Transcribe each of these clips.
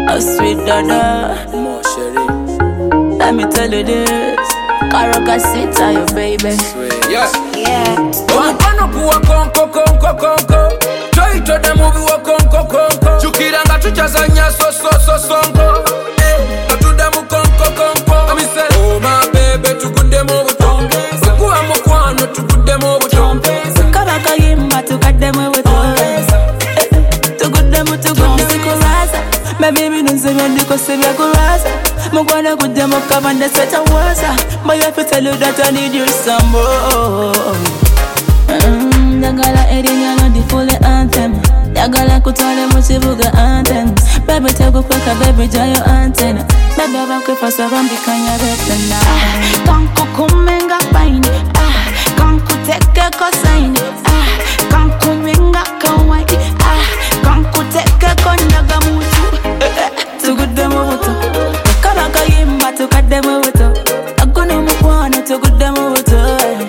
A sweet dada. More Sherry. Let me tell you this. Caracasita, your baby. Yeah. Wano kuwa konko Toito da movie wa konko Chukira nga tuchazanya so sonko Katuda mu konko Amise oh my baby tukude mu buto Sekuwa mukwano tukude mu buto Kabaka yimba tukade mu buto Tukude mu kuraza Baby minunze myandiko sebya kuraza Mugwana kude mu kabande seta waza My life tell you that I need you some more Dagala erinya no di full anthem Dagala kutole mu kibuga anthems Baby tego kweka baby jayo antenna Baby bakwefa sabambikanya betena Kanku kumenga paini Kanku teke kosaini Kanku menga kawaii Kanku teke kondaga mutu Tugude mu buto Kabaka yimba tukade mu buto Agone mukwano tugude mu buto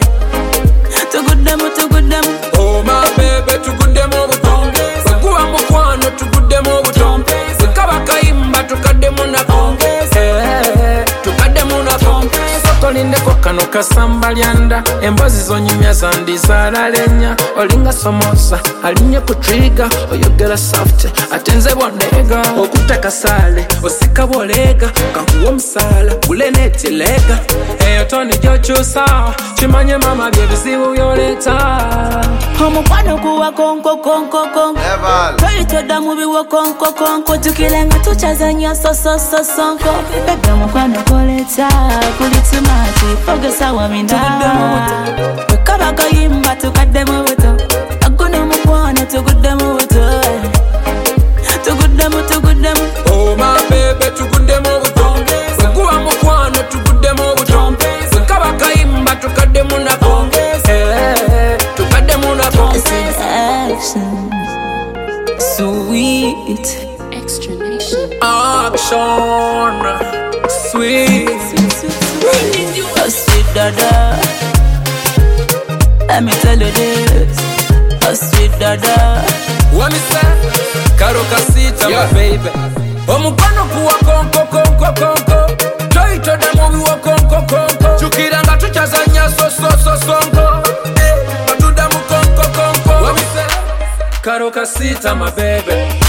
Tugudemu oh my baby tukude mu buto Sekuwa mukwano tukude mu buto Kabaka yimba tukade mu nako Tukade mu nako Tolindeko kano kasamba lyanda Embozi zonyumya zandizala lenya Olinga somosa, alinye kutriga Oyogera soft, atenze bonega Okuteka sale, osika bolega Kankuwa msala, uleneti lega Eyo toni jochusa Chimanye mama byebizibu yoleta Omukwano kuwa konko Toito da mubi wa konko Tukilenga tuchazanya so sonko Bebe omukwano koleta Kulitumati Fogesa wa minda Kabaka yimba tukade mu buto Agone mukwano tugude mu buto Tugudemu oh my baby tukude mu buto Sekuwa mukwano tukude mu buto Kabaka yimba tukade mu nako Tukade mu nako Action Sweet Action Sweet A sweet dada. Let me tell you this. A sweet dada. What me say? Caracasita, my baby. Omukwano kuwa konko Toito da movie wa konko Chukira nga tuchazanya so sonko Katuda mu konko What me say? Caracasita, my baby.